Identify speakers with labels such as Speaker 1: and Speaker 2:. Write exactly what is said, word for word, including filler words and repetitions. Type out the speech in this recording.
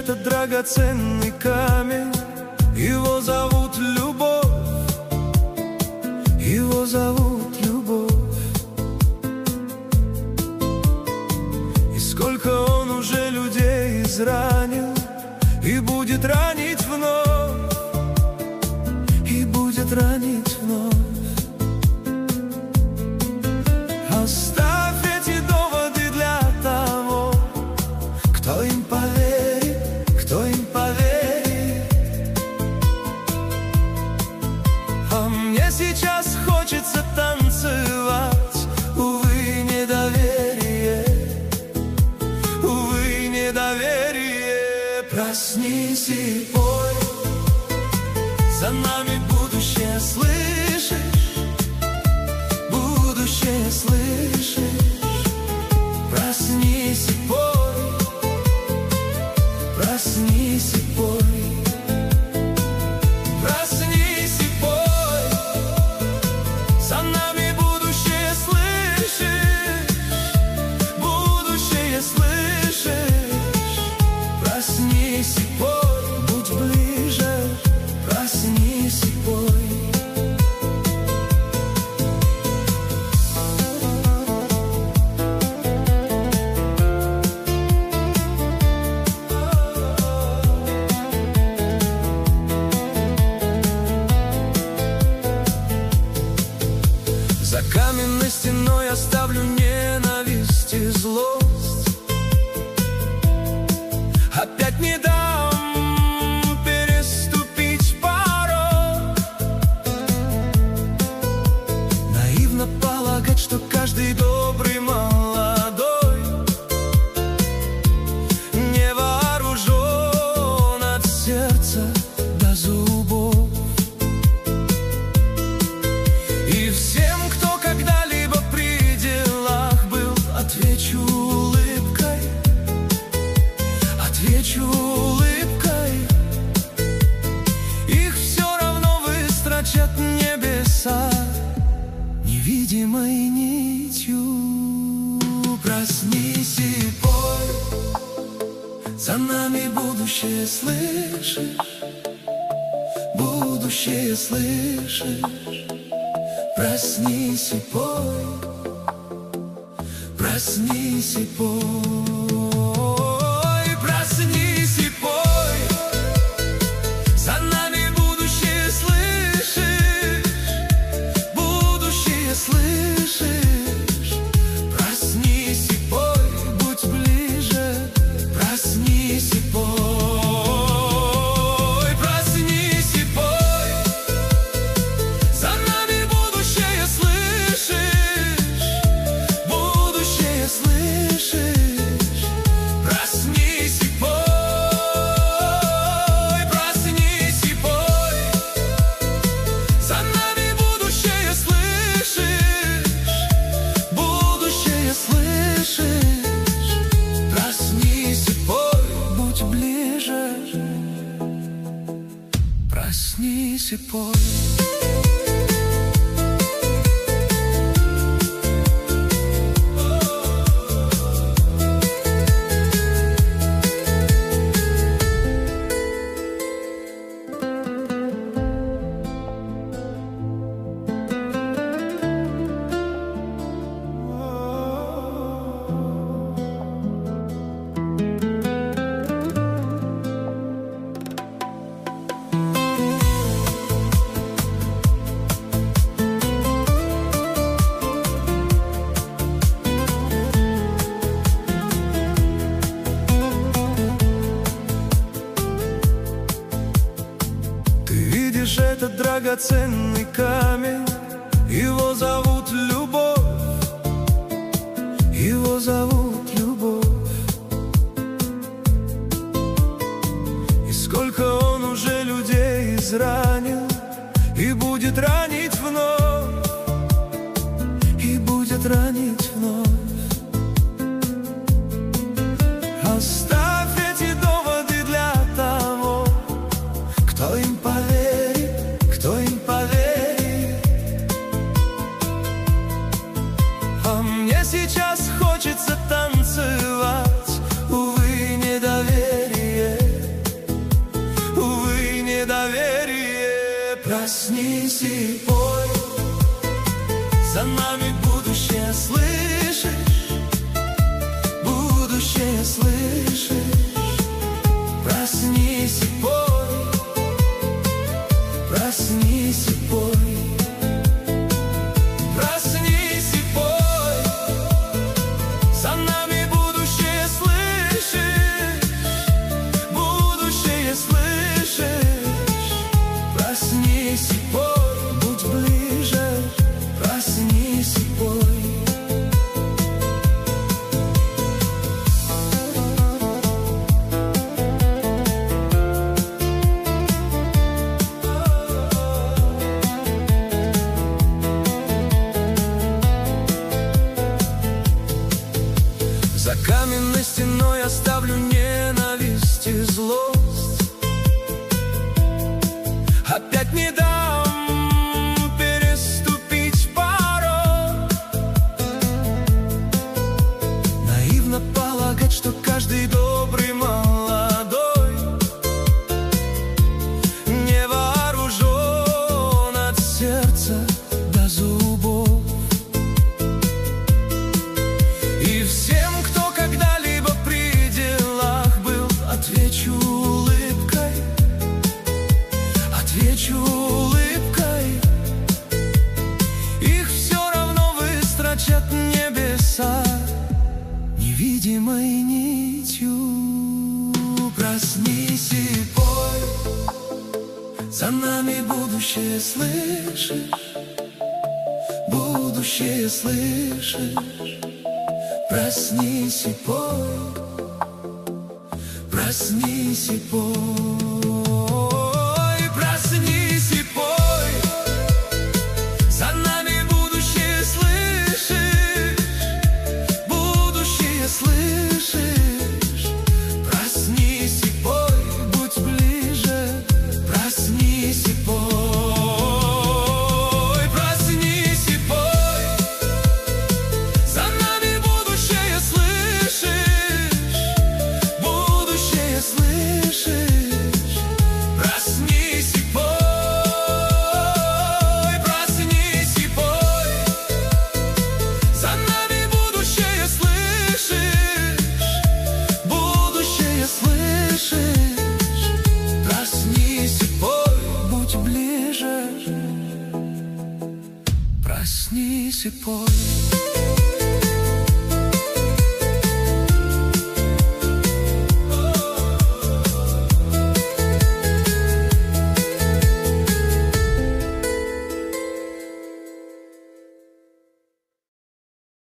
Speaker 1: этот драгоценный камень. Его зовут любовь, его зовут любовь. И сколько он уже людей изранил, и будет ранить вновь, и будет ранить вновь. Оставь эти доводы для того, кто им поверит, кто им поверит. А мне сейчас хочется танцевать. Увы, недоверие, увы, недоверие. Проснись и пой, за нами будущее, слышишь? Будущее слышишь? Проснись и пой, проснись и пой, проснись и пой, за нами будущее, слышишь? Будущее слышишь? Проснись и пой, будь ближе, проснись и пой. За каменной стеной оставлю ненависть и злость. Опять не дам переступить порог. Наивно полагать, что каждый добрый молодой не вооружен от сердца до зубов. И всем, кто когда-либо при делах был, отвечу улыбкой, отвечу улыбкой. Их все равно выстрочат небеса невидимой нитью. Проснись и пой, за нами будущее, слышишь? Будущее слышишь? Проснись и пой, проснись и пой, проснись и пой, за нами будущее, слышишь? Будущее слышишь? Проснись и пой, будь ближе, проснись и пой. Проснись и пой. Этот драгоценный камень, его зовут любовь, его зовут любовь. И сколько он уже людей изранил, и будет ранить вновь, и будет ранить вновь. Оставь эти доводы для того, кто им поверит, кто им поверит. За каменной стеной оставлю ненависть и злость. Опять не дам переступить порог. Наивно полагать, что каждый добрый молодой не вооружен от сердца до зубов. И всем, кто когда-либо при делах был, отвечу улыбкой, отвечу улыбкой. Их все равно выстрочат небеса невидимой нитью. Проснись и пой, за нами будущее, слышишь? Будущее, слышишь? Проснись и пой, проснись и пой, проснись и пой, за нами будущее, слышишь? Будущее, слышишь? Проснись и пой, будь ближе, проснись и пой. Проснись и пой.